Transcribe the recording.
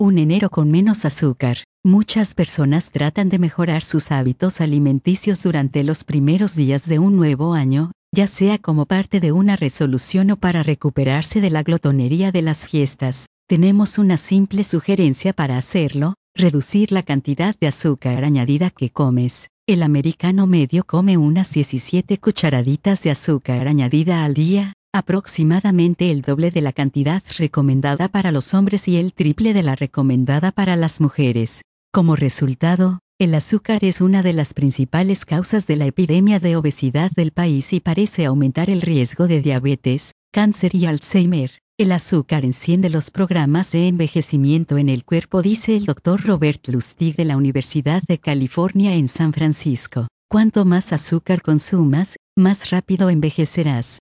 Un enero con menos azúcar. Muchas personas tratan de mejorar sus hábitos alimenticios durante los primeros días de un nuevo año, ya sea como parte de una resolución o para recuperarse de la glotonería de las fiestas. Tenemos una simple sugerencia para hacerlo: reducir la cantidad de azúcar añadida que comes. El americano medio come unas 17 cucharaditas de azúcar añadida al día, aproximadamente el doble de la cantidad recomendada para los hombres y el triple de la recomendada para las mujeres. Como resultado, el azúcar es una de las principales causas de la epidemia de obesidad del país y parece aumentar el riesgo de diabetes, cáncer y Alzheimer. El azúcar enciende los programas de envejecimiento en el cuerpo, dice el Dr. Robert Lustig de la Universidad de California en San Francisco. Cuanto más azúcar consumas, más rápido envejecerás.